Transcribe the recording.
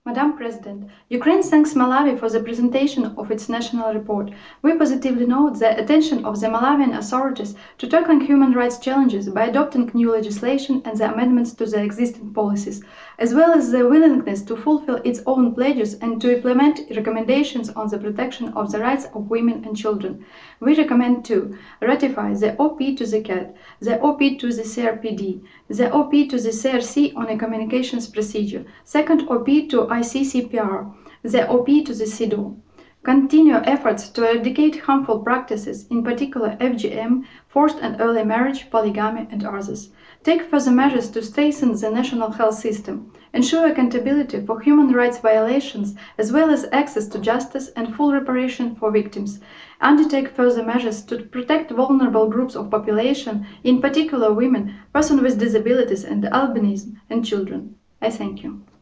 Madam President, Ukraine thanks Malawi for the presentation of its national report. We positively note the attention of the Malawian authorities to tackling human rights challenges by adopting new legislation and the amendments to the existing policies, as well as the willingness to fulfill its own pledges and to implement recommendations on the protection of the rights of women and children. We recommend to ratify the OP to the CAT, the OP to the CRPD, the OP to the CRC on a communications procedure, second OP to ICCPR, the OP to the CEDAW. Continue efforts to eradicate harmful practices, in particular FGM, forced and early marriage, polygamy, and others. Take further measures to strengthen the national health system. Ensure accountability for human rights violations, as well as access to justice and full reparation for victims. Undertake further measures to protect vulnerable groups of population, in particular women, persons with disabilities and albinism, and children. I thank you.